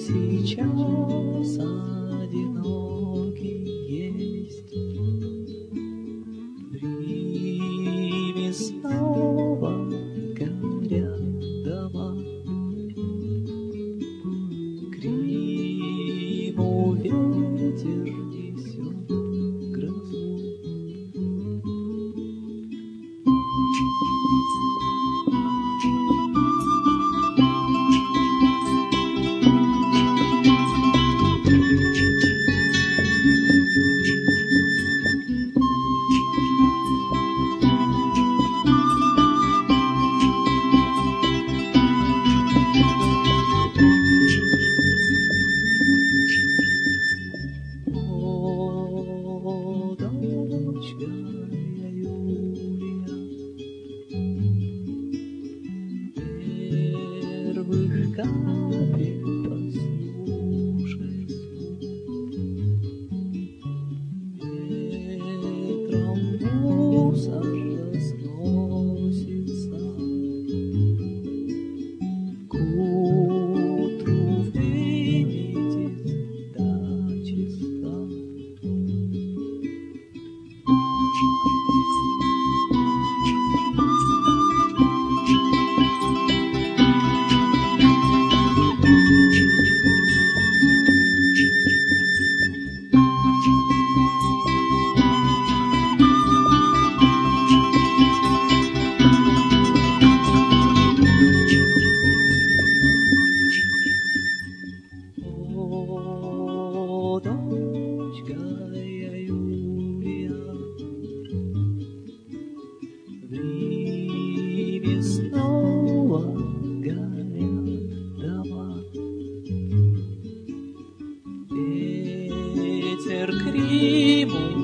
сейчас одинокий есть. В Риме снова горят дома, к Риму ветер несет грозу. О, дочка моя Юлия, первых капель послушай звук. Ветром мусор разносится, к утру выйдет до чиста. О, дочка я Юлия, в Риме снова горят дома, ветер к Риму